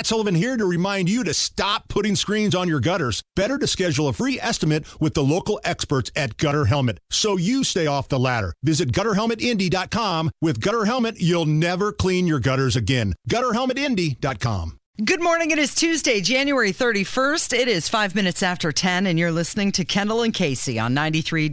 Matt Sullivan here to remind you to stop putting screens on your gutters. Better to schedule a free estimate with the local experts at Gutter Helmet so you stay off the ladder. Visit GutterHelmetIndy.com. With Gutter Helmet, you'll never clean your gutters again. GutterHelmetIndy.com. Good morning. It is Tuesday, January 31st. It is 5 minutes after 10, and you're listening to Kendall and Casey on 93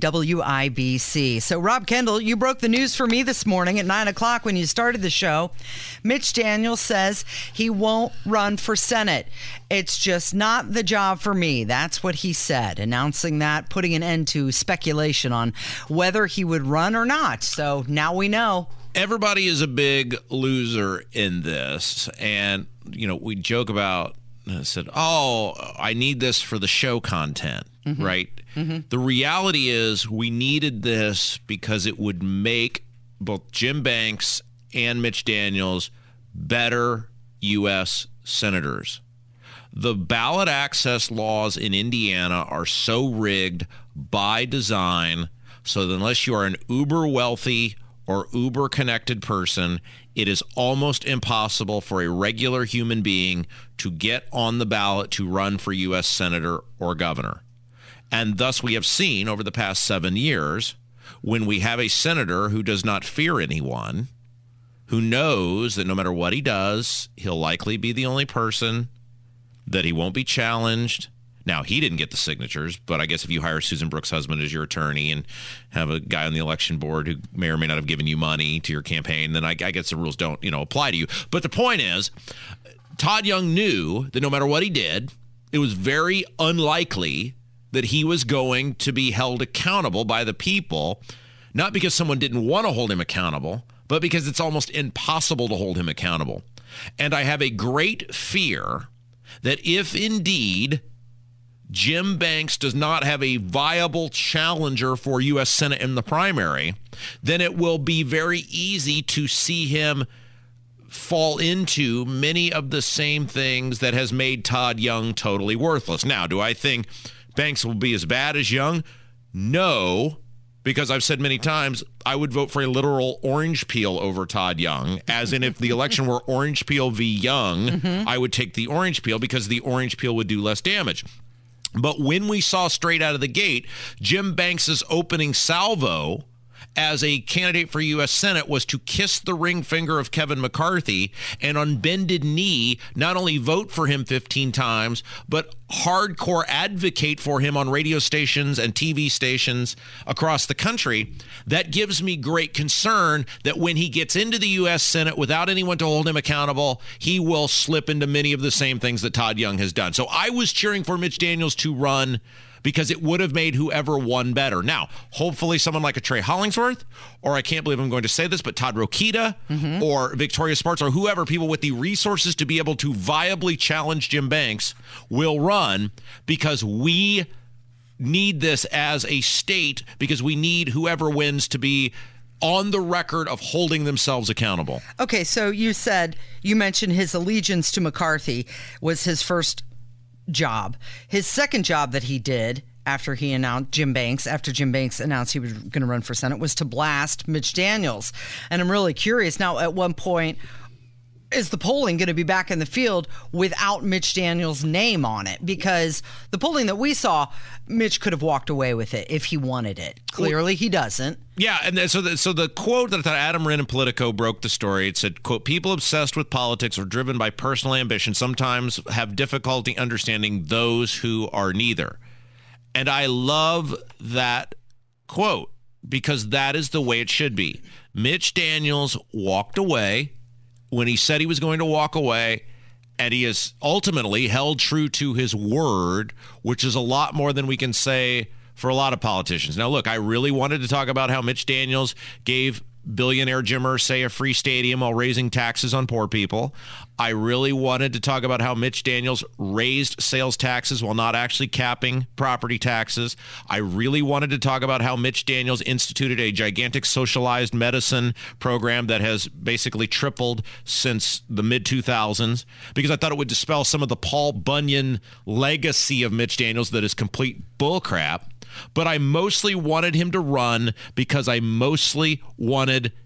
WIBC. So, Rob Kendall, you broke the news for me this morning at 9 o'clock when you started the show. Mitch Daniels says he won't run for Senate. It's just not the job for me. That's what he said, announcing that, putting an end to speculation on whether he would run or not. So now we know. Everybody is a big loser in this. And, you know, we joke about, said, oh, I need this for the show content, right? The reality is we needed this because it would make both Jim Banks and Mitch Daniels better U.S. senators. The ballot access laws in Indiana are so rigged by design so that unless you are an uber wealthy or uber connected person, it is almost impossible for a regular human being to get on the ballot to run for U.S. senator or governor. And thus we have seen over the past 7 years, when we have a senator who does not fear anyone, who knows that no matter what he does, he'll likely be the only person, that he won't be challenged. Now, he didn't get the signatures, but I guess if you hire Susan Brooks' husband as your attorney and have a guy on the election board who may or may not have given you money to your campaign, then I guess the rules don't, apply to you. But the point is, Todd Young knew that no matter what he did, it was very unlikely that he was going to be held accountable by the people, not because someone didn't want to hold him accountable, but because it's almost impossible to hold him accountable. And I have a great fear that if indeed Jim Banks does not have a viable challenger for U.S. Senate in the primary, then it will be very easy to see him fall into many of the same things that has made Todd Young totally worthless. Now, do I think Banks will be as bad as Young? No, because I've said many times I would vote for a literal orange peel over Todd Young, as in if the election were orange peel v. Young, I would take the orange peel because the orange peel would do less damage. But when we saw straight out of the gate, Jim Banks's opening salvo as a candidate for U.S. Senate was to kiss the ring finger of Kevin McCarthy and on bended knee not only vote for him 15 times, but hardcore advocate for him on radio stations and TV stations across the country. That gives me great concern that when he gets into the U.S. Senate without anyone to hold him accountable, he will slip into many of the same things that Todd Young has done. So I was cheering for Mitch Daniels to run because it would have made whoever won better. Now, hopefully someone like a Trey Hollingsworth, or I can't believe I'm going to say this, but Todd Rokita or Victoria Spartz or whoever, people with the resources to be able to viably challenge Jim Banks will run, because we need this as a state, because we need whoever wins to be on the record of holding themselves accountable. Okay, so you mentioned his allegiance to McCarthy was his first job. His second job that he did after Jim Banks announced he was going to run for Senate was to blast Mitch Daniels. And I'm really curious now, at one point, is the polling going to be back in the field without Mitch Daniels' name on it? Because the polling that we saw, Mitch could have walked away with it if he wanted it. Clearly, he doesn't. Yeah, and so the quote that I thought Adam Wren in Politico broke the story, it said, quote, "People obsessed with politics or driven by personal ambition sometimes have difficulty understanding those who are neither." And I love that quote, because that is the way it should be. Mitch Daniels walked away when he said he was going to walk away, and he has ultimately held true to his word, which is a lot more than we can say for a lot of politicians. Now, look, I really wanted to talk about how Mitch Daniels gave billionaire Jim Irsay a free stadium while raising taxes on poor people. I really wanted to talk about how Mitch Daniels raised sales taxes while not actually capping property taxes. I really wanted to talk about how Mitch Daniels instituted a gigantic socialized medicine program that has basically tripled since the mid-2000s, because I thought it would dispel some of the Paul Bunyan legacy of Mitch Daniels that is complete bullcrap. But I mostly wanted him to run because I mostly wanted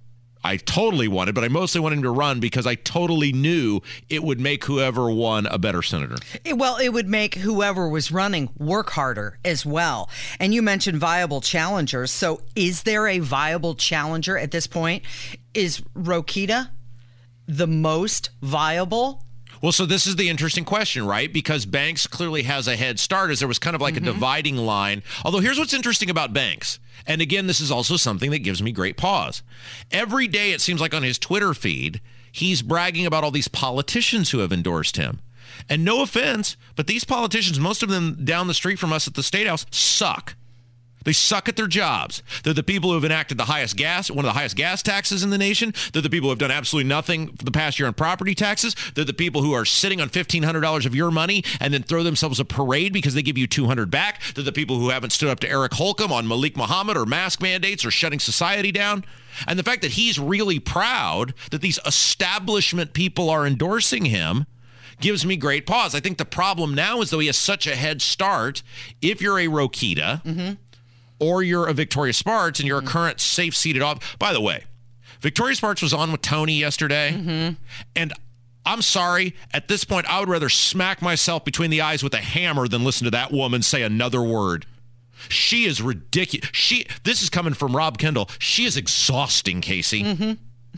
I totally wanted, but I mostly wanted him to run because I totally knew it would make whoever won a better senator. It would make whoever was running work harder as well. And you mentioned viable challengers. So is there a viable challenger at this point? Is Rokita the most viable? Well, so this is the interesting question, right? Because Banks clearly has a head start, as there was kind of like a dividing line. Although here's what's interesting about Banks. And again, this is also something that gives me great pause. Every day, it seems like on his Twitter feed, he's bragging about all these politicians who have endorsed him. And no offense, but these politicians, most of them down the street from us at the State House, suck. They suck at their jobs. They're the people who have enacted one of the highest gas taxes in the nation. They're the people who have done absolutely nothing for the past year on property taxes. They're the people who are sitting on $1,500 of your money and then throw themselves a parade because they give you $200 back. They're the people who haven't stood up to Eric Holcomb on Malik Muhammad or mask mandates or shutting society down. And the fact that he's really proud that these establishment people are endorsing him gives me great pause. I think the problem now is, though, he has such a head start. If you're a Rokita, or you're a Victoria Spartz and you're a current safe-seated off. By the way, Victoria Spartz was on with Tony yesterday, and I'm sorry, at this point, I would rather smack myself between the eyes with a hammer than listen to that woman say another word. She is ridiculous. This is coming from Rob Kendall. She is exhausting, Casey.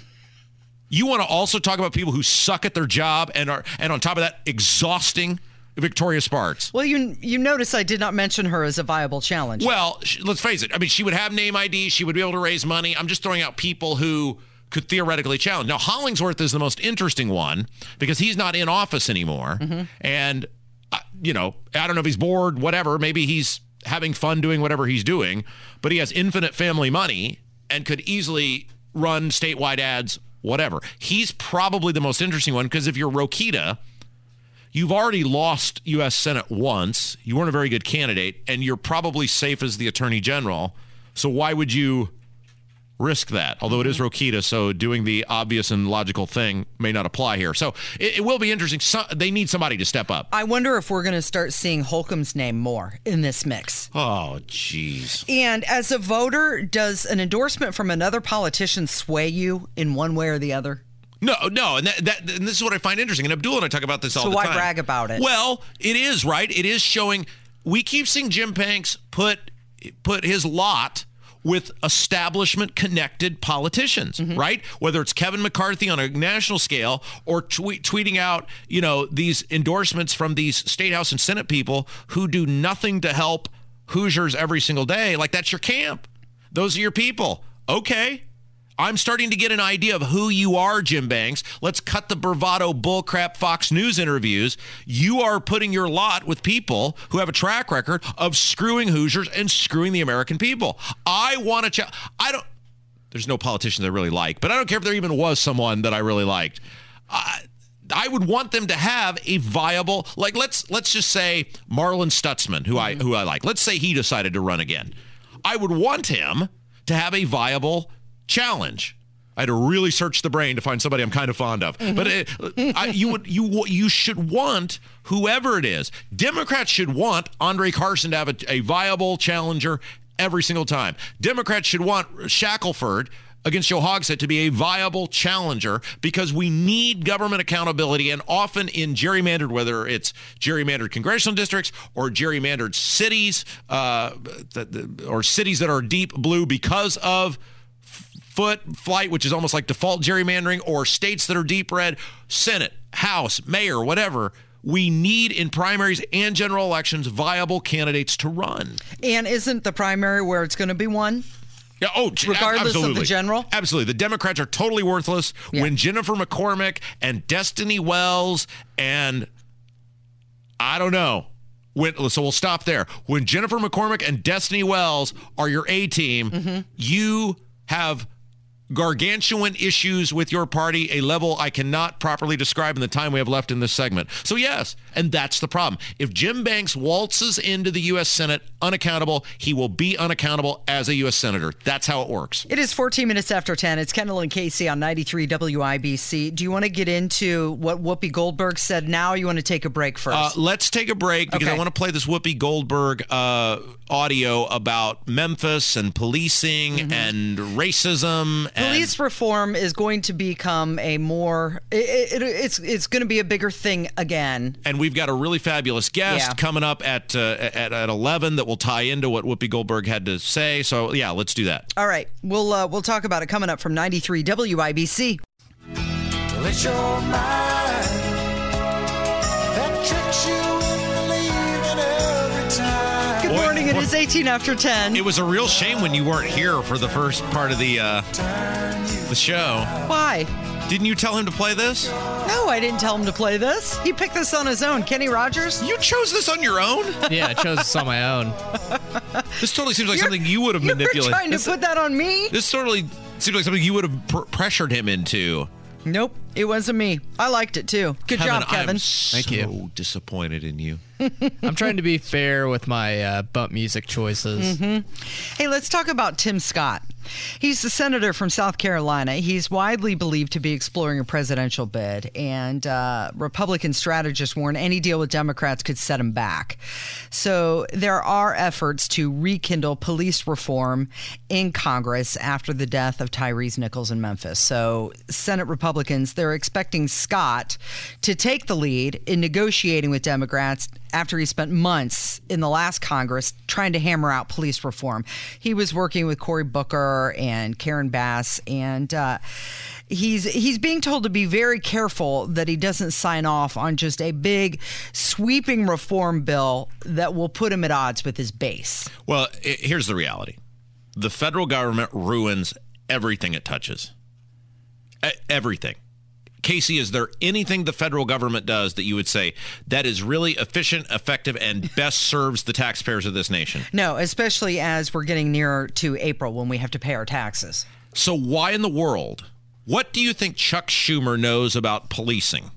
You want to also talk about people who suck at their job and on top of that, exhausting? Victoria Spartz. Well, you notice I did not mention her as a viable challenge. Well, let's face it. I mean, she would have name ID. She would be able to raise money. I'm just throwing out people who could theoretically challenge. Now, Hollingsworth is the most interesting one because he's not in office anymore. And, I don't know if he's bored, whatever. Maybe he's having fun doing whatever he's doing. But he has infinite family money and could easily run statewide ads, whatever. He's probably the most interesting one because if you're Rokita, you've already lost U.S. Senate once. You weren't a very good candidate, and you're probably safe as the Attorney General. So why would you risk that? Although it is Rokita, so doing the obvious and logical thing may not apply here. So it will be interesting. They need somebody to step up. I wonder if we're going to start seeing Holcomb's name more in this mix. Oh, jeez. And as a voter, does an endorsement from another politician sway you in one way or the other? No, and and this is what I find interesting. And Abdul and I talk about this all the time. So why brag about it? Well, it is, right? It is showing. We keep seeing Jim Banks put his lot with establishment-connected politicians, right? Whether it's Kevin McCarthy on a national scale or tweeting out, these endorsements from these State House and Senate people who do nothing to help Hoosiers every single day. Like, that's your camp. Those are your people. Okay. I'm starting to get an idea of who you are, Jim Banks. Let's cut the bravado bullcrap Fox News interviews. You are putting your lot with people who have a track record of screwing Hoosiers and screwing the American people. I want to there's no politicians I really like, but I don't care if there even was someone that I really liked. I would want them to have a viable, like let's just say Marlon Stutzman, who I like. Let's say he decided to run again. I would want him to have a viable challenge. I had to really search the brain to find somebody I'm kind of fond of. But you should want whoever it is. Democrats should want Andre Carson to have a viable challenger every single time. Democrats should want Shackelford against Joe Hogsett to be a viable challenger because we need government accountability, and often in gerrymandered, whether it's gerrymandered congressional districts or gerrymandered cities or cities that are deep blue because of flight, which is almost like default gerrymandering, or states that are deep red, Senate, House, mayor, whatever. We need in primaries and general elections viable candidates to run. And isn't the primary where it's going to be won? Yeah, regardless absolutely. of the general? Absolutely. The Democrats are totally worthless when Jennifer McCormick and Destiny Wells and I don't know. So we'll stop there. When Jennifer McCormick and Destiny Wells are your A team, you have gargantuan issues with your party, a level I cannot properly describe in the time we have left in this segment. So yes, and that's the problem. If Jim Banks waltzes into the U.S. Senate unaccountable, he will be unaccountable as a U.S. Senator. That's how it works. It is 14 minutes after 10. It's Kendall and Casey on 93 WIBC. Do you want to get into what Whoopi Goldberg said now, or you want to take a break first? Let's take a break because I want to play this Whoopi Goldberg audio about Memphis and policing and racism Police reform is going to become a more, it's going to be a bigger thing again. And we've got a really fabulous guest coming up at 11 that will tie into what Whoopi Goldberg had to say. So, yeah, let's do that. All right. We'll talk about it coming up from 93 WIBC. Let your mind that tricks you in believing every time. Good morning. It is 18 after 10. It was a real shame when you weren't here for the first part of the show. Why? Didn't you tell him to play this? No, I didn't tell him to play this. He picked this on his own. Kenny Rogers? You chose this on your own? Yeah, I chose this on my own. This totally seems like something you would have manipulated. You're trying to put that on me? This totally seems like something you would have pressured him into. Nope, it wasn't me. I liked it too. Good job, Kevin. I'm Thank you. so disappointed in you. I'm trying to be fair with my bump music choices. Hey, let's talk about Tim Scott. He's the senator from South Carolina. He's widely believed to be exploring a presidential bid, and Republican strategists warn any deal with Democrats could set him back. So there are efforts to rekindle police reform in Congress after the death of Tyrese Nichols in Memphis. So Senate Republicans, they're expecting Scott to take the lead in negotiating with Democrats after he spent months in the last Congress trying to hammer out police reform. He was working with Cory Booker and Karen Bass, and he's being told to be very careful that he doesn't sign off on just a big sweeping reform bill that will put him at odds with his base. Well, here's the reality. The federal government ruins everything it touches. Everything. Casey, is there anything the federal government does that you would say that is really efficient, effective, and best serves the taxpayers of this nation? No, especially as we're getting nearer to April when we have to pay our taxes. So why in the world, what do you think Chuck Schumer knows about policing?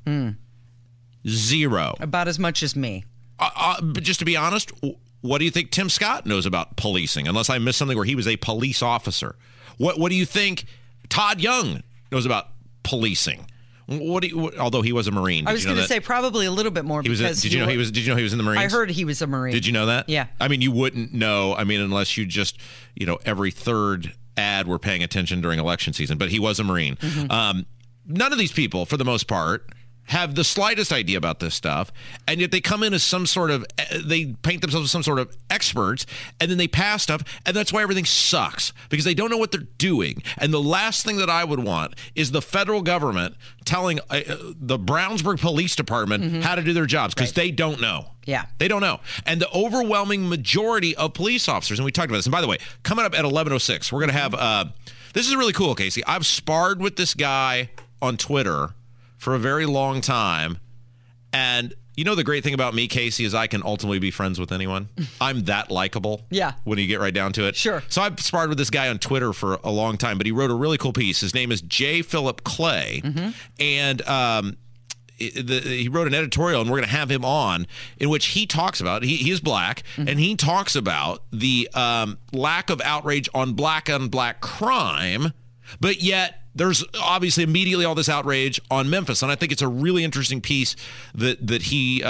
Zero. About as much as me. But just to be honest, what do you think Tim Scott knows about policing? Unless I missed something where he was a police officer. What do you think Todd Young knows about policing? Although he was a Marine. I was going to say probably a little bit more. Did you know he was in the Marines? I heard he was a Marine. Did you know that? Yeah. I mean, you wouldn't know. I mean, unless you just, every third ad were paying attention during election season. But he was a Marine. Mm-hmm. None of these people, for the most part, have the slightest idea about this stuff, and yet they come in as they paint themselves as some sort of experts, and then they pass stuff, and that's why everything sucks, because they don't know what they're doing. And the last thing that I would want is the federal government telling the Brownsburg Police Department how to do their jobs, because they don't know. Yeah. They don't know. And the overwhelming majority of police officers, and we talked about this, and by the way, coming up at 11:06, we're going to have, this is really cool, Casey. I've sparred with this guy on Twitter for a very long time. And the great thing about me, Casey, is I can ultimately be friends with anyone. I'm that likable. Yeah. When you get right down to it. Sure. So I've sparred with this guy on Twitter for a long time, but he wrote a really cool piece. His name is J. Philip Clay. And he wrote an editorial, and we're going to have him on, in which he talks about, he is black, and he talks about the lack of outrage on black crime, but yet there's obviously immediately all this outrage on Memphis, and I think it's a really interesting piece that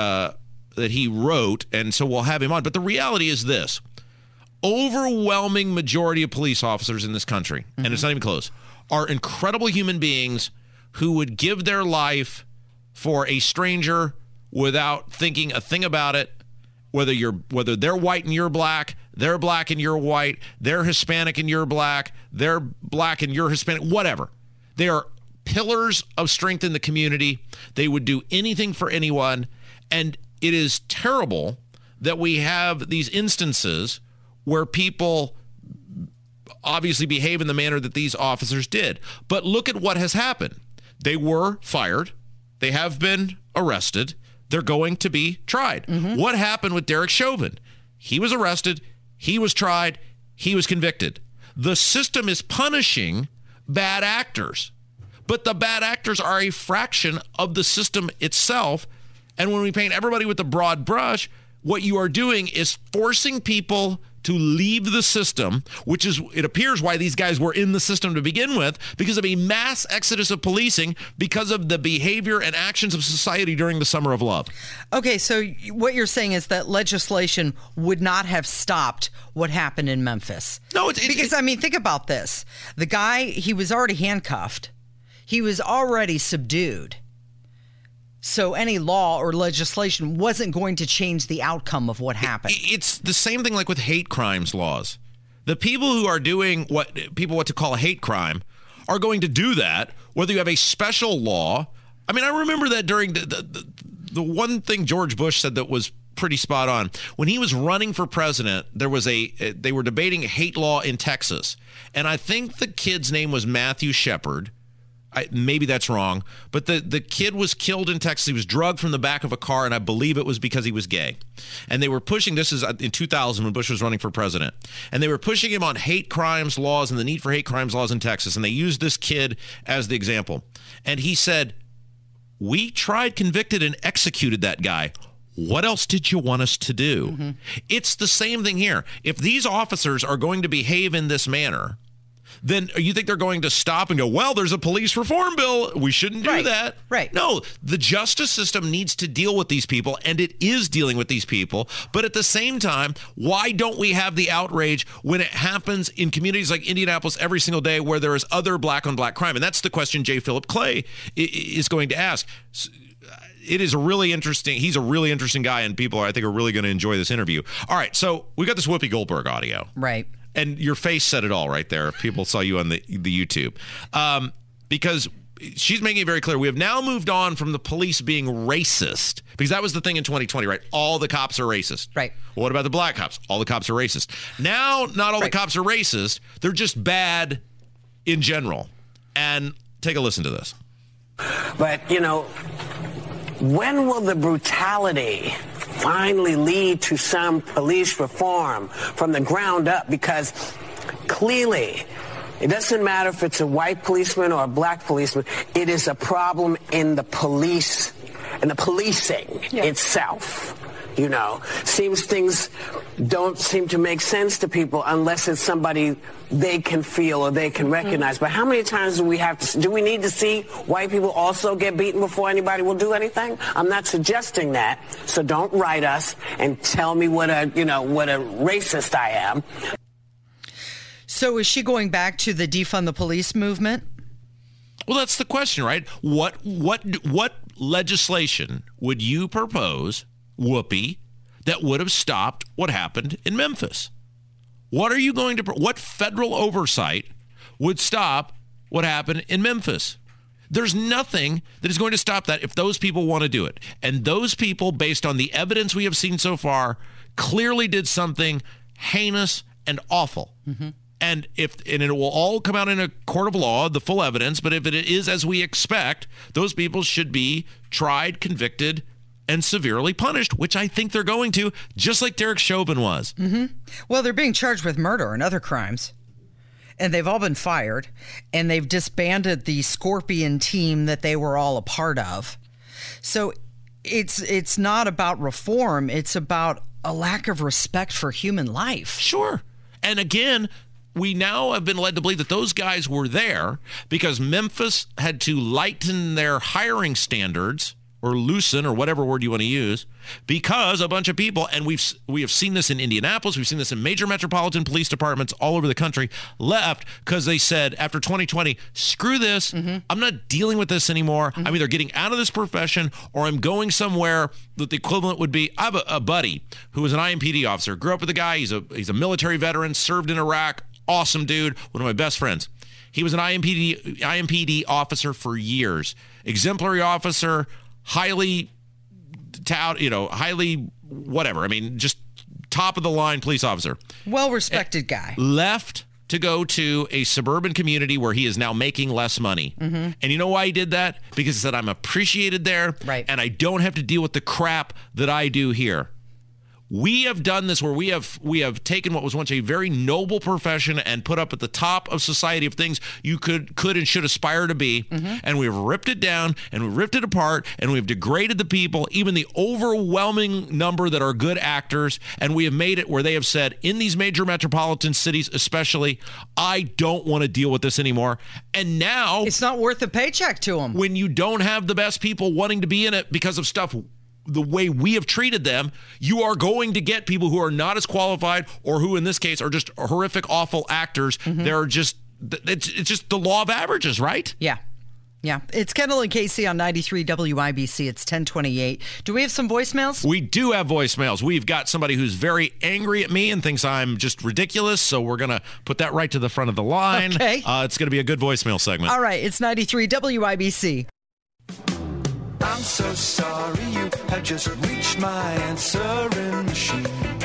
he wrote, and so we'll have him on. But the reality is this: overwhelming majority of police officers in this country, and it's not even close, are incredible human beings who would give their life for a stranger without thinking a thing about it. Whether they're white and you're black, they're black and you're white, they're Hispanic and you're black, they're black and you're Hispanic, whatever. They are pillars of strength in the community. They would do anything for anyone. And it is terrible that we have these instances where people obviously behave in the manner that these officers did. But look at what has happened. They were fired. They have been arrested. They're going to be tried. What happened with Derek Chauvin? He was arrested. He was tried. He was convicted. The system is punishing bad actors, but the bad actors are a fraction of the system itself. And when we paint everybody with a broad brush, what you are doing is forcing people to leave the system, which is, it appears, why these guys were in the system to begin with, because of a mass exodus of policing because of the behavior and actions of society during the Summer of Love. Okay, so what you're saying is that legislation would not have stopped what happened in Memphis. No, because I mean, think about this. The guy, he was already handcuffed. He was already subdued. So any law or legislation wasn't going to change the outcome of what happened. It's the same thing like with hate crimes laws. The people who are doing what people want to call a hate crime are going to do that, whether you have a special law. I mean, I remember that during the one thing George Bush said that was pretty spot on. When he was running for president, there was they were debating hate law in Texas. And I think the kid's name was Matthew Shepard. Maybe that's wrong, but the kid was killed in Texas. He was drugged from the back of a car, and I believe it was because he was gay. And they were pushing, this is in 2000 when Bush was running for president, and they were pushing him on hate crimes laws and the need for hate crimes laws in Texas, and they used this kid as the example. And he said, we tried, convicted, and executed that guy. What else did you want us to do? Mm-hmm. It's the same thing here. If these officers are going to behave in this manner, then you think they're going to stop and go, well, there's a police reform bill. We shouldn't do that. Right. No, the justice system needs to deal with these people, and it is dealing with these people. But at the same time, why don't we have the outrage when it happens in communities like Indianapolis every single day where there is other black on black crime? And that's the question J. Philip Clay is going to ask. It is a really interesting, he's a really interesting guy, and people, I think, are really going to enjoy this interview. All right, so we got this Whoopi Goldberg audio. Right. And your face said it all right there. People saw you on the YouTube. Because she's making it very clear. We have now moved on from the police being racist, because that was the thing in 2020, right? All the cops are racist. Right. Well, what about the black cops? All the cops are racist. Now, not all the cops are racist. They're just bad in general. And take a listen to this. But, you know, when will the brutality finally lead to some police reform from the ground up? Because clearly, it doesn't matter if it's a white policeman or a black policeman. It is a problem in the police and the policing itself. You know, seems things don't seem to make sense to people unless it's somebody they can feel or they can recognize. But how many times do we need to see white people also get beaten before anybody will do anything? I'm not suggesting that. So don't write us and tell me what a racist I am. So is she going back to the defund the police movement? Well, that's the question, right? What legislation would you propose, Whoopi, that would have stopped what happened in Memphis? What are you going to, what federal oversight would stop what happened in Memphis? There's nothing that is going to stop that if those people want to do it. And those people, based on the evidence we have seen so far, clearly did something heinous and awful. Mm-hmm. And it will all come out in a court of law, the full evidence, but if it is as we expect, those people should be tried, convicted, and severely punished, which I think they're going to, just like Derek Chauvin was. Mm-hmm. Well, they're being charged with murder and other crimes. And they've all been fired. And they've disbanded the Scorpion team that they were all a part of. So it's not about reform. It's about a lack of respect for human life. Sure. And again, we now have been led to believe that those guys were there because Memphis had to lighten their hiring standards, or loosen, or whatever word you want to use, because a bunch of people, and we have seen this in Indianapolis, we've seen this in major metropolitan police departments all over the country, left because they said after 2020, screw this, I'm not dealing with this anymore. I'm either getting out of this profession or I'm going somewhere that the equivalent would be, I have a buddy who was an IMPD officer, grew up with a guy, he's a military veteran, served in Iraq, awesome dude, one of my best friends. He was an IMPD officer for years, exemplary officer, highly whatever. I mean, just top of the line police officer. Well-respected guy. Left to go to a suburban community where he is now making less money. Mm-hmm. And you know why he did that? Because he said, I'm appreciated there. Right. And I don't have to deal with the crap that I do here. We have done this where we have taken what was once a very noble profession and put up at the top of society of things you could and should aspire to be, and we've ripped it down and we've ripped it apart and we've degraded the people, even the overwhelming number that are good actors, and we have made it where they have said, in these major metropolitan cities especially, I don't want to deal with this anymore. And now it's not worth a paycheck to them. When you don't have the best people wanting to be in it because of stuff the way we have treated them, you are going to get people who are not as qualified, or who in this case are just horrific, awful actors. They're just, it's just the law of averages, right? Yeah. It's Kendall and Casey on 93 WIBC. It's 1028. Do we have some voicemails? We do have voicemails. We've got somebody who's very angry at me and thinks I'm just ridiculous, so we're going to put that right to the front of the line. Okay. It's going to be a good voicemail segment. All right, it's 93 WIBC. I'm so sorry you have just reached my answering machine.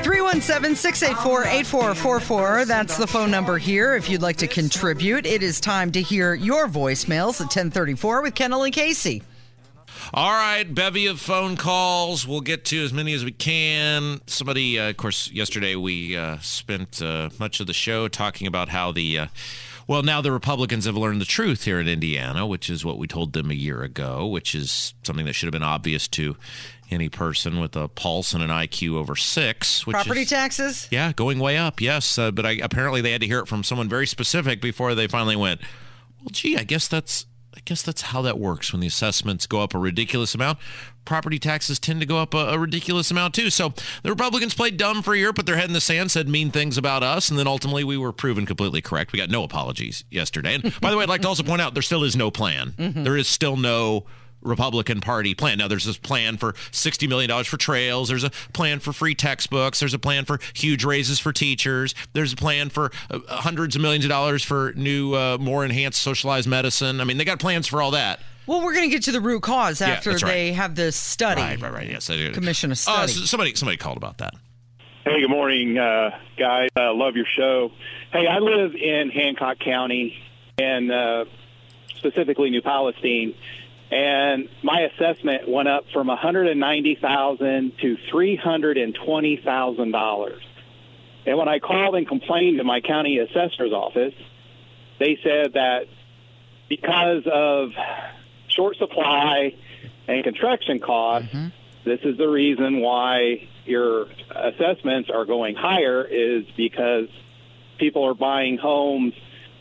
317-684-8444. That's the phone number here if you'd like to contribute. It is time to hear your voicemails at 1034 with Kendall and Casey. All right, bevy of phone calls. We'll get to as many as we can. Somebody, of course, yesterday we spent much of the show talking about how now the Republicans have learned the truth here in Indiana, which is what we told them a year ago, which is something that should have been obvious to any person with a pulse and an IQ over 6. Property taxes? Yeah, going way up, yes. But apparently they had to hear it from someone very specific before they finally went, well, gee, I guess that's how that works. When the assessments go up a ridiculous amount, property taxes tend to go up a ridiculous amount too. So the Republicans played dumb for a year, put their head in the sand, said mean things about us, and then ultimately we were proven completely correct. We got no apologies yesterday. And by the way, I'd like to also point out there still is no plan. There is still no Republican Party plan. Now, there's this plan for $60 million for trails. There's a plan for free textbooks. There's a plan for huge raises for teachers. There's a plan for hundreds of millions of dollars for new, more enhanced socialized medicine. I mean, they got plans for all that. Well, we're going to get to the root cause after they have this study. Right. Yes, I do. Commission a study. Somebody called about that. Hey, good morning, guys. I love your show. Hey, I live in Hancock County, and specifically New Palestine. And my assessment went up from $190,000 to $320,000. And when I called and complained to my county assessor's office, they said that because of short supply and construction costs, this is the reason why your assessments are going higher, is because people are buying homes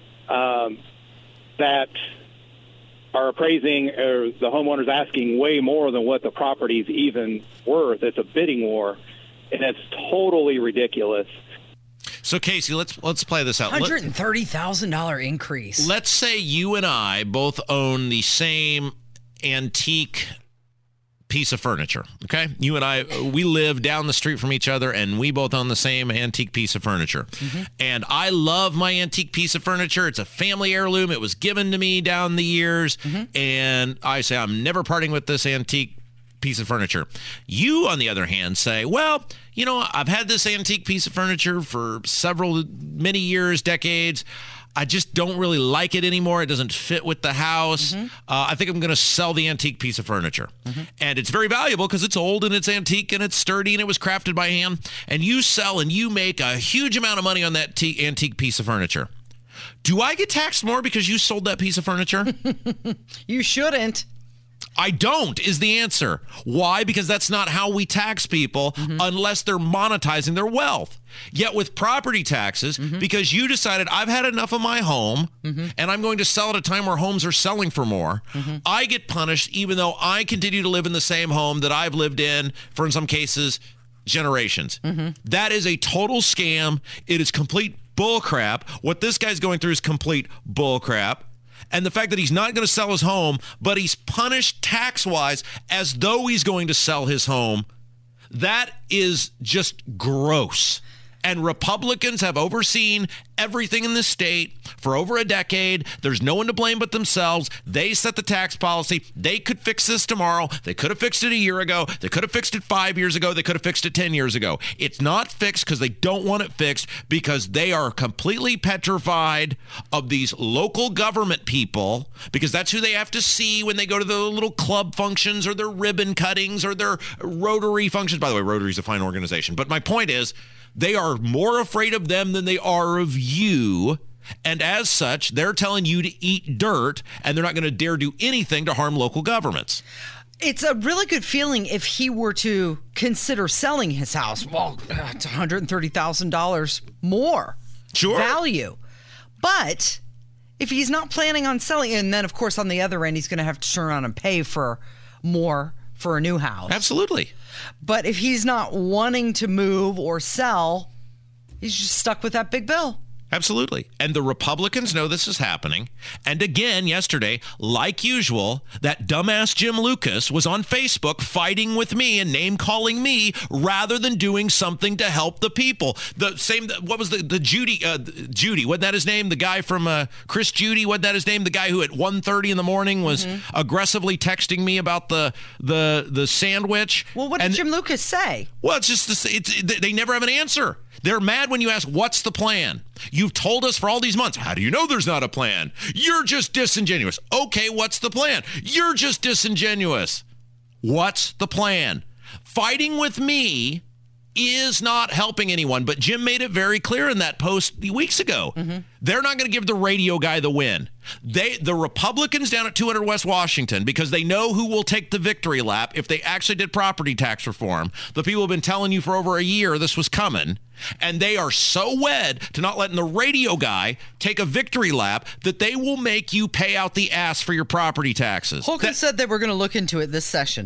that are appraising, or the homeowner's asking way more than what the property's even worth. It's a bidding war, and it's totally ridiculous. So, Casey, let's play this out. $130,000 increase. Let's say you and I both own the same antique piece of furniture, okay? You and I, we live down the street from each other, and we both own the same antique piece of furniture. And I love my antique piece of furniture. It's a family heirloom. It was given to me down the years, and I say I'm never parting with this antique piece of furniture. You, on the other hand, say, well, you know, I've had this antique piece of furniture for many years, decades. I just don't really like it anymore. It doesn't fit with the house. I think I'm going to sell the antique piece of furniture. And it's very valuable because it's old and it's antique and it's sturdy and it was crafted by hand. And you sell and you make a huge amount of money on that antique piece of furniture. Do I get taxed more because you sold that piece of furniture? You shouldn't. I don't, is the answer. Why? Because that's not how we tax people unless they're monetizing their wealth. Yet with property taxes, because you decided I've had enough of my home and I'm going to sell at a time where homes are selling for more, I get punished even though I continue to live in the same home that I've lived in for, in some cases, generations. That is a total scam. It is complete bullcrap. What this guy's going through is complete bullcrap. And the fact that he's not going to sell his home, but he's punished tax-wise as though he's going to sell his home, that is just gross. And Republicans have overseen everything in this state for over a decade. There's no one to blame but themselves. They set the tax policy. They could fix this tomorrow. They could have fixed it a year ago. They could have fixed it 5 years ago. They could have fixed it 10 years ago. It's not fixed because they don't want it fixed, because they are completely petrified of these local government people, because that's who they have to see when they go to the little club functions or their ribbon cuttings or their Rotary functions. By the way, Rotary is a fine organization. But my point is, they are more afraid of them than they are of you. And as such, they're telling you to eat dirt, and they're not going to dare do anything to harm local governments. It's a really good feeling if he were to consider selling his house. Well, it's $130,000 more value. But if he's not planning on selling, and then, of course, on the other end, he's going to have to turn around and pay for more for a new house. Absolutely. But if he's not wanting to move or sell, he's just stuck with that big bill. Absolutely. And the Republicans know this is happening. And again, yesterday, like usual, that dumbass Jim Lucas was on Facebook fighting with me and name-calling me rather than doing something to help the people. The same, what was the Judy, wasn't that his name? The guy from Chris Judy, wasn't that his name? The guy who at 1:30 in the morning was aggressively texting me about the sandwich. Well, what did Jim Lucas say? Well, it's just, they never have an answer. They're mad when you ask, what's the plan? You've told us for all these months. How do you know there's not a plan? You're just disingenuous. Okay, what's the plan? You're just disingenuous. What's the plan? Fighting with me is not helping anyone, but Jim made it very clear in that post weeks ago. They're not going to give the radio guy the win. The Republicans down at 200 West Washington, because they know who will take the victory lap if they actually did property tax reform. The people have been telling you for over a year this was coming, and they are so wed to not letting the radio guy take a victory lap that they will make you pay out the ass for your property taxes. Holcomb said they were going to look into it this session.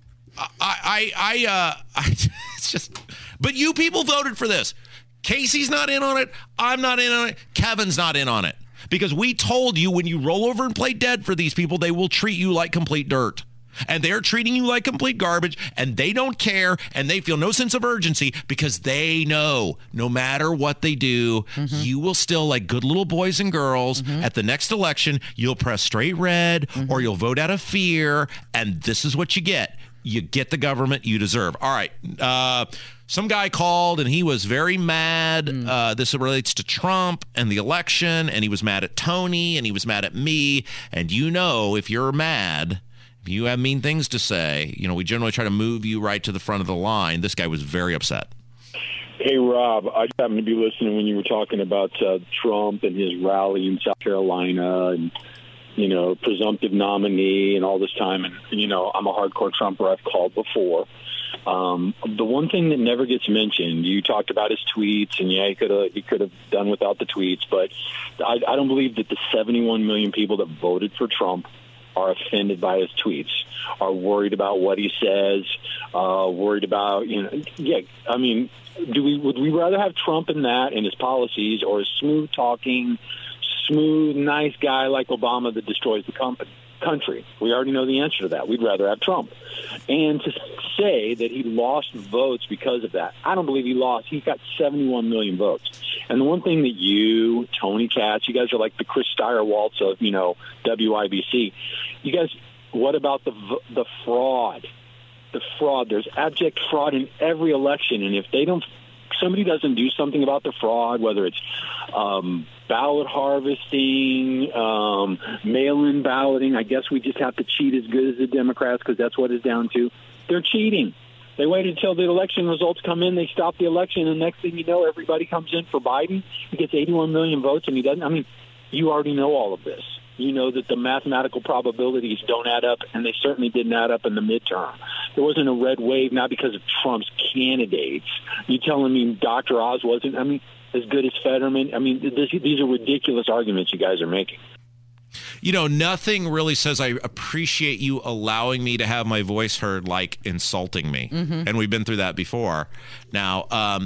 It's just, but you people voted for this. Casey's not in on it. I'm not in on it. Kevin's not in on it, because we told you when you roll over and play dead for these people, they will treat you like complete dirt. And they're treating you like complete garbage, and they don't care, and they feel no sense of urgency, because they know no matter what they do, you will still, like good little boys and girls, at the next election, you'll press straight red or you'll vote out of fear, and this is what you get. You get the government you deserve. All right. Some guy called and he was very mad. This relates to Trump and the election, and he was mad at Tony and he was mad at me. And you know, if you're mad, if you have mean things to say, you know, we generally try to move you right to the front of the line. This guy was very upset. Hey, Rob, I just happened to be listening when you were talking about Trump and his rally in South Carolina and, you know, presumptive nominee and all this time. And, you know, I'm a hardcore Trumper. I've called before. The one thing that never gets mentioned, you talked about his tweets, and yeah, he could have done without the tweets, but I don't believe that the 71 million people that voted for Trump are offended by his tweets, are worried about what he says, worried about, you know, yeah, I mean, would we rather have Trump in that and his policies, or a smooth-talking, smooth, nice guy like Obama that destroys the country? We already know the answer to that. We'd rather have Trump. And to say that he lost votes because of that, I don't believe he lost. He got 71 million votes. And the one thing that you, Tony Katz, you guys are like the Chris Stirewaltz of, you know, WIBC. You guys, what about the fraud? The fraud. There's abject fraud in every election. And if somebody doesn't do something about the fraud, whether it's ballot harvesting, mail-in balloting, I guess we just have to cheat as good as the Democrats, because that's what it's down to. They're cheating. They waited until the election results come in. They stop the election, and next thing you know, everybody comes in for Biden. He gets 81 million votes, and he doesn't. I mean, you already know all of this. You know that the mathematical probabilities don't add up, and they certainly didn't add up in the midterm. There wasn't a red wave, not because of Trump's candidates. You telling me Dr. Oz wasn't, I mean, as good as Fetterman? I mean, these are ridiculous arguments you guys are making. You know, nothing really says I appreciate you allowing me to have my voice heard like insulting me. And we've been through that before. Now,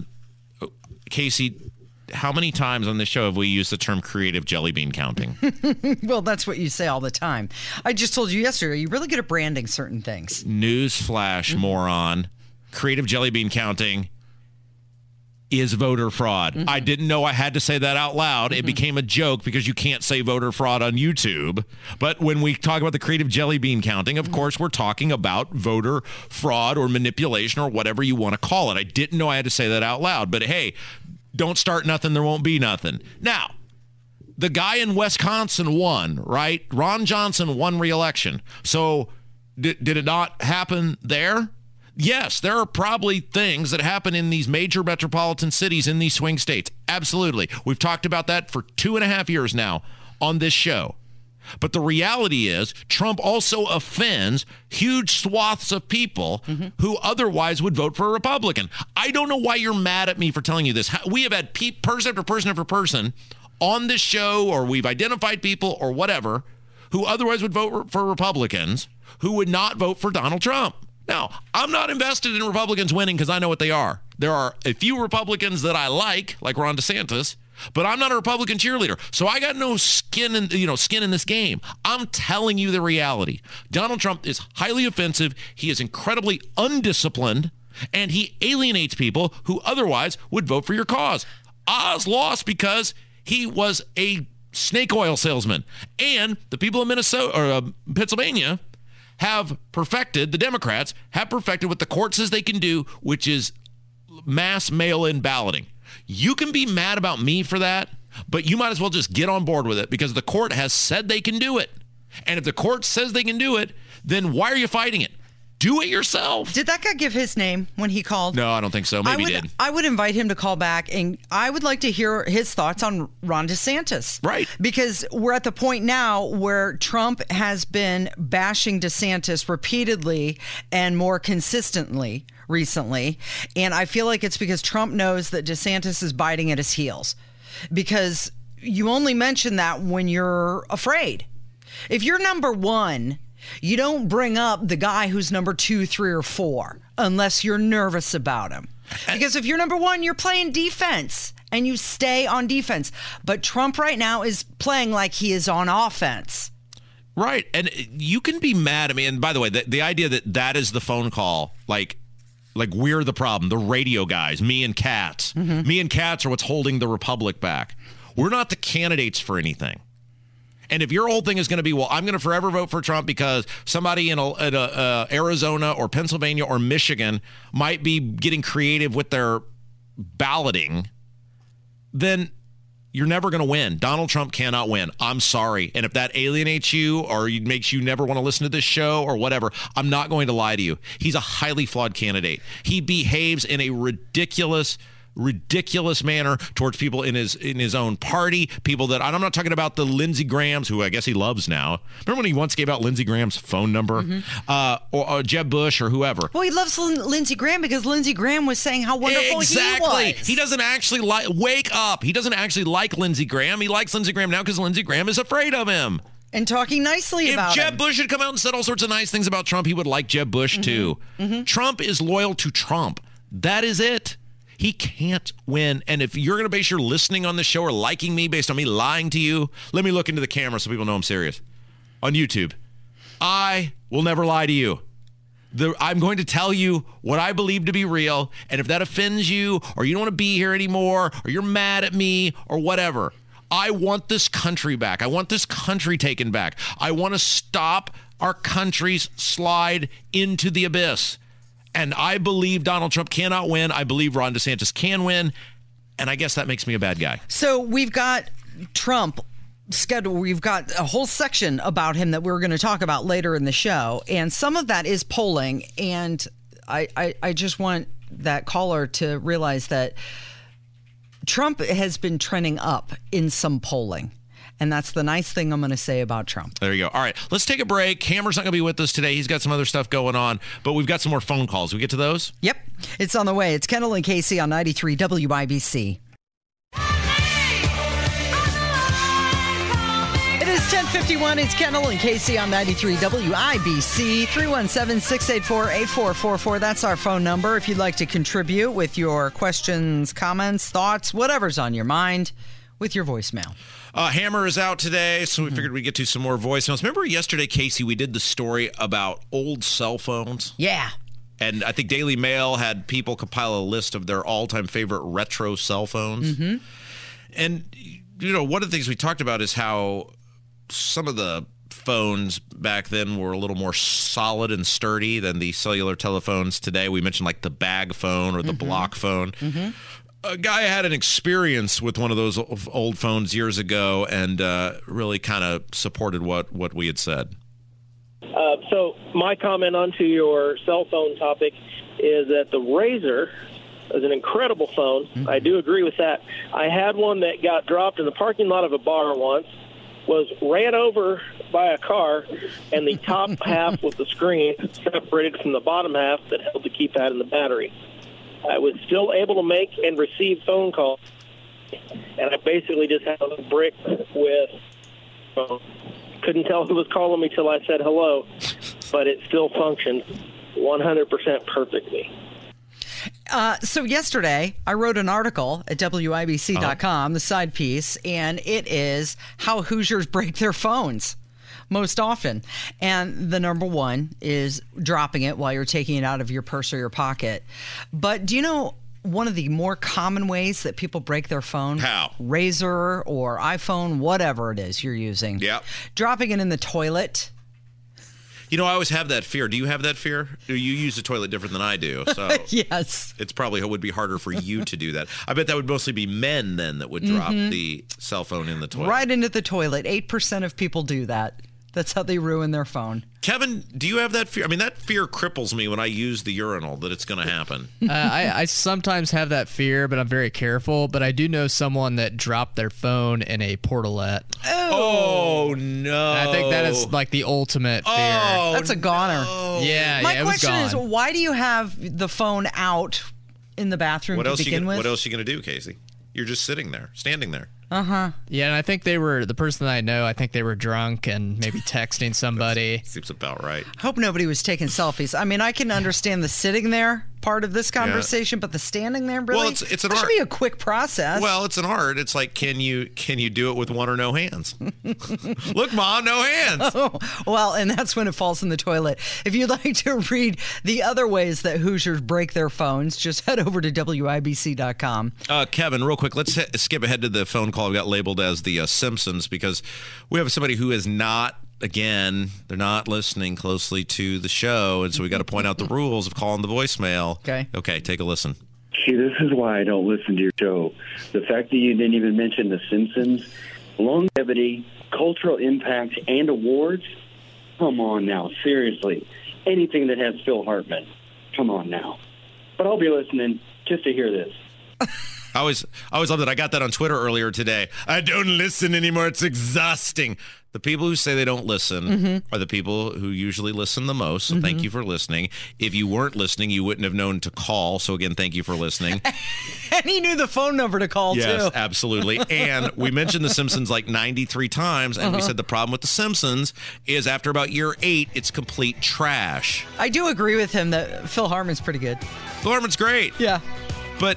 Casey, how many times on this show have we used the term creative jelly bean counting? Well, that's what you say all the time. I just told you yesterday, you're really good at branding certain things. Newsflash, moron. Creative jelly bean counting is voter fraud. I didn't know I had to say that out loud. It became a joke because you can't say voter fraud on YouTube. But when we talk about the creative jelly bean counting, of course, we're talking about voter fraud or manipulation or whatever you want to call it. I didn't know I had to say that out loud. But hey, don't start nothing, there won't be nothing. Now, the guy in Wisconsin won, right? Ron Johnson won re-election. So did it not happen there? Yes, there are probably things that happen in these major metropolitan cities in these swing states. Absolutely. We've talked about that for 2.5 years now on this show. But the reality is Trump also offends huge swaths of people who otherwise would vote for a Republican. I don't know why you're mad at me for telling you this. We have had person after person after person on this show, or we've identified people or whatever, who otherwise would vote for Republicans who would not vote for Donald Trump. Now, I'm not invested in Republicans winning because I know what they are. There are a few Republicans that I like Ron DeSantis, but I'm not a Republican cheerleader. So I got no skin in this game. I'm telling you the reality. Donald Trump is highly offensive. He is incredibly undisciplined, and he alienates people who otherwise would vote for your cause. Oz lost because he was a snake oil salesman, and the people of Minnesota or Pennsylvania the Democrats have perfected what the court says they can do, which is mass mail-in balloting. You can be mad about me for that, but you might as well just get on board with it because the court has said they can do it. And if the court says they can do it, then why are you fighting it? Do it yourself. Did that guy give his name when he called? No, I don't think so. Maybe he did. I would invite him to call back, and I would like to hear his thoughts on Ron DeSantis. Right. Because we're at the point now where Trump has been bashing DeSantis repeatedly and more consistently recently. And I feel like it's because Trump knows that DeSantis is biting at his heels. Because you only mention that when you're afraid. If you're number one, you don't bring up the guy who's number 2, 3, or 4 unless you're nervous about him. Because if you're number one, you're playing defense and you stay on defense. But Trump right now is playing like he is on offense. Right. And you can be mad at me. And by the way, the idea that is the phone call, like we're the problem, the radio guys, me and Katz. Me and Katz are what's holding the Republic back. We're not the candidates for anything. And if your whole thing is going to be, well, I'm going to forever vote for Trump because somebody in Arizona or Pennsylvania or Michigan might be getting creative with their balloting, then you're never going to win. Donald Trump cannot win. I'm sorry. And if that alienates you or makes you never want to listen to this show or whatever, I'm not going to lie to you. He's a highly flawed candidate. He behaves in a ridiculous manner towards people in his own party, people that, and I'm not talking about the Lindsey Grahams, who I guess he loves now. Remember when he once gave out Lindsey Graham's phone number? Or Jeb Bush or whoever? Well, he loves Lindsey Graham because Lindsey Graham was saying how wonderful he was. He doesn't actually wake up. He doesn't actually like Lindsey Graham. He likes Lindsey Graham now because Lindsey Graham is afraid of him. And talking nicely about him. If Jeb Bush had come out and said all sorts of nice things about Trump, he would like Jeb Bush too. Trump is loyal to Trump. That is it. He can't win. And if you're going to base your listening on the show or liking me based on me lying to you, let me look into the camera so people know I'm serious. On YouTube, I will never lie to you. I'm going to tell you what I believe to be real. And if that offends you or you don't want to be here anymore or you're mad at me or whatever, I want this country back. I want this country taken back. I want to stop our country's slide into the abyss. And I believe Donald Trump cannot win. I believe Ron DeSantis can win. And I guess that makes me a bad guy. So we've got Trump scheduled. We've got a whole section about him that we're going to talk about later in the show. And some of that is polling. And I just want that caller to realize that Trump has been trending up in some polling. And that's the nice thing I'm going to say about Trump. There you go. All right, let's take a break. Hammer's not going to be with us today. He's got some other stuff going on, but we've got some more phone calls. We get to those? Yep. It's on the way. It's Kendall and Casey on 93 WIBC. It is 10:51. It's Kendall and Casey on 93 WIBC. 317-684-8444. That's our phone number if you'd like to contribute with your questions, comments, thoughts, whatever's on your mind with your voicemail. Hammer is out today, so we figured we'd get to some more voicemails. Remember yesterday, Casey, we did the story about old cell phones? Yeah. And I think Daily Mail had people compile a list of their all-time favorite retro cell phones. And, one of the things we talked about is how some of the phones back then were a little more solid and sturdy than the cellular telephones today. We mentioned like the bag phone or the block phone. A guy had an experience with one of those old phones years ago and really kind of supported what we had said. So my comment onto your cell phone topic is that the Razr is an incredible phone. I do agree with that. I had one that got dropped in the parking lot of a bar once, was ran over by a car, and the top half with the screen separated from the bottom half that held the keypad and the battery. I was still able to make and receive phone calls, and I basically just had a brick with couldn't tell who was calling me till I said hello, but it still functions 100% perfectly. So yesterday, I wrote an article at WIBC.com, the side piece, and it is how Hoosiers break their phones most often. And the number one is dropping it while you're taking it out of your purse or your pocket. But do you know one of the more common ways that people break their phone? How? Razr or iPhone, whatever it is you're using. Yeah. Dropping it in the toilet. I always have that fear. Do you have that fear? You use the toilet different than I do. So Yes. It would be harder for you to do that. I bet that would mostly be men then that would drop the cell phone in the toilet. Right into the toilet. 8% of people do that. That's how they ruin their phone. Kevin, do you have that fear? I mean, that fear cripples me when I use the urinal that it's going to happen. I sometimes have that fear, but I'm very careful. But I do know someone that dropped their phone in a portalette. Oh, no. And I think that is like the ultimate fear. Oh, That's a goner. no. Yeah, My it was question is, gone. why do you have the phone out in the bathroom to begin with? What else are you going to do, Casey? You're just sitting there, standing there. Yeah, and I think the person that I know, I think they were drunk and maybe texting somebody. Seems about right. Hope nobody was taking selfies. I mean, I can understand the sitting there part of this conversation, but the standing there, really? Well, it's an that art. should be a quick process. Well, it's an art. It's like, can you do it with one or no hands? Look, Mom, no hands. Well, and that's when it falls in the toilet. If you'd like to read the other ways that Hoosiers break their phones, just head over to WIBC.com. Kevin, real quick, let's skip ahead to the phone call we got labeled as the Simpsons, because we have somebody who is not, again, they're not listening closely to the show, and so we got to point out the rules of calling the voicemail. Okay, take a listen. See, this is why I don't listen to your show. The fact that you didn't even mention The Simpsons, longevity, cultural impact, and awards, come on now, seriously. Anything that has Phil Hartman, come on now. But I'll be listening just to hear this. I always love that. I got that on Twitter earlier today. I don't listen anymore. It's exhausting. The people who say they don't listen are the people who usually listen the most. So thank you for listening. If you weren't listening, you wouldn't have known to call. So again, thank you for listening. And he knew the phone number to call, too. Yes, absolutely. And we mentioned The Simpsons like 93 times, and we said the problem with The Simpsons is after about year 8, it's complete trash. I do agree with him that Phil Hartman's pretty good. Phil Hartman's great. Yeah. But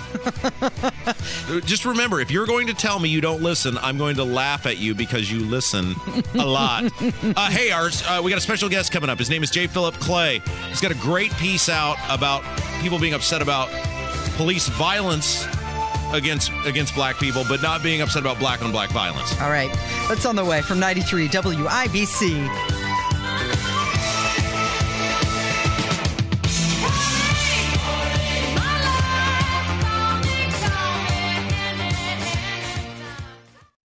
just remember, if you're going to tell me you don't listen, I'm going to laugh at you because you listen a lot. Hey, we got a special guest coming up. His name is J. Philip Clay. He's got a great piece out about people being upset about police violence against black people, but not being upset about black on black violence. All right. That's on the way from 93 WIBC.